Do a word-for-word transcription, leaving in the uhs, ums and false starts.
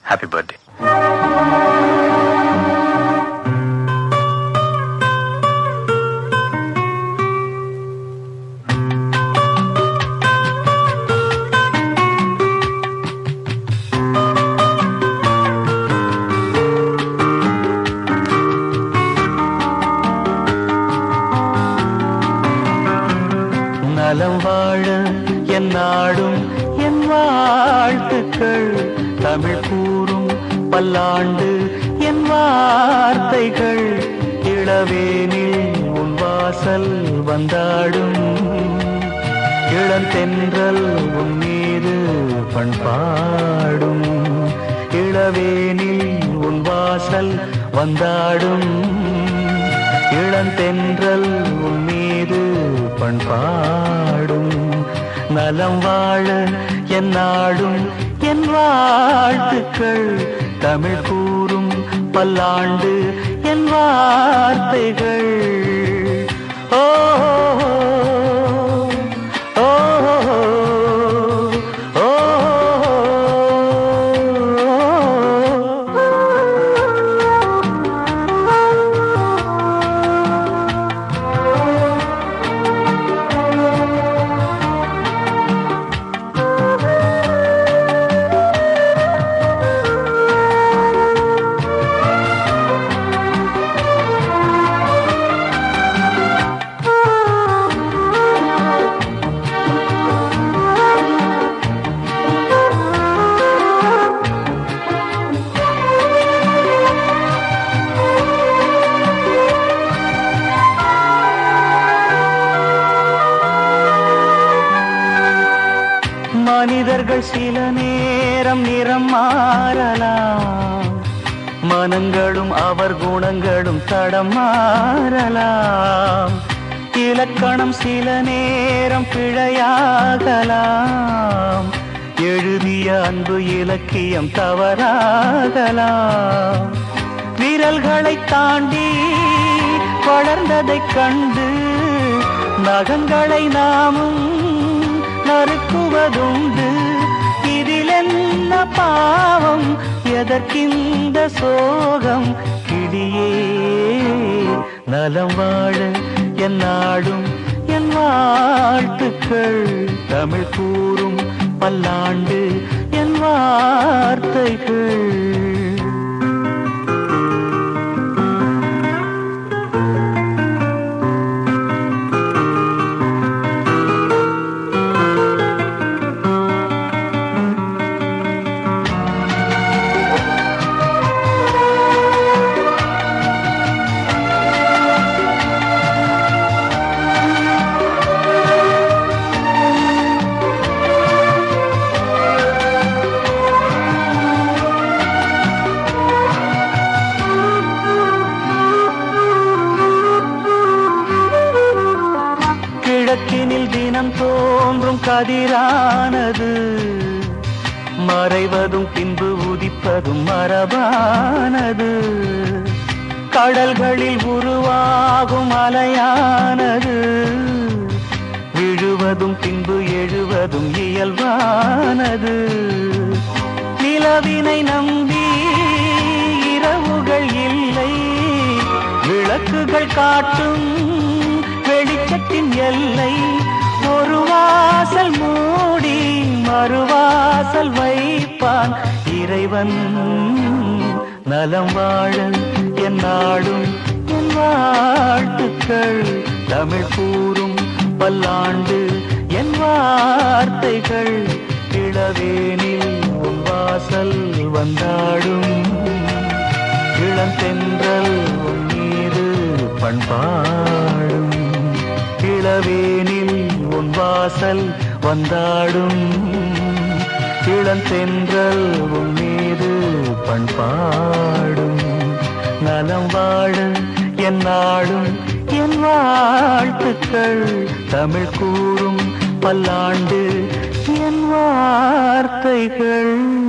Happy birthday. நலம் வாழ என் நாடும் என் வாழ்த்துக்கள், தமிழ் கூறும் பல்லாண்டு என் வார்த்தைகள், இளவேனில் உன் வாசல் வந்தாடும், இளந்தென்றல் உன் மீது பண்பாடும், இளவேனில் உன் வாசல் வந்தாடும், இளந்தென்றல் உன் மீது பண்பாடும். நலம் வாழ என் நாடும் என் வாழ்த்துக்கள், தமிழ் கூறும் பல்லாண்டு என் வார்த்தைகள். ஓ ஓ ஓ மனிதர்கள் சில நேரம் நிறம் மாறலாம், மனங்களும் அவர் குணங்களும் தடம் மாறலாம், இலக்கணம் சில நேரம் பிழையாகலாம், எழுதிய அன்பு இலக்கியம் தவறாகலாம், விரல்களை தாண்டி வளர்ந்ததைக் கண்டு நகங்களை நாமும் நறுக்குவதுண்டு, இதில் என்ன பாவம் எதற்கிந்த சோகம் கிளியே. நலம் வாழ என் நாடும் என் வாழ்த்துக்கள், தமிழ் கூறும் பல்லாண்டு என் வார்த்தைகள். கிழக்கினில் தினம் தோன்றும் கதிரானது, மறைவதும் பின்பு உதிப்பதும் மரபானது, கடல்களில் உருவாகும் அலையானது, விழுவதும் பின்பு எழுவதும் இயல்பானது, நிலவினை நம்பி இரவுகள் இல்லை, விளக்குகள் காட்டும் வெளிச்சத்தின் எல்லை, ஒரு வாசல் மூடி மறுவாசல் வைப்பான் இறைவன். நலம் வாழ என் நாடும் என் வாழ்த்துக்கள், தமிழ் கூறும் பல்லாண்டு என் வார்த்தைகள், இளவேனில் உன் வாசல் வந்தாடும், இளந்தென்றல் உன் மீது பண்பாடும், இளவேனில் உன் வாசல் வந்தாடும், இளந்தென்றல் உன் மீது பண்பாடும். நலம் வாழ என் நாடும் என் வாழ்த்துக்கள், தமிழ் கூறும் பல்லாண்டு என் வார்த்தைகள்.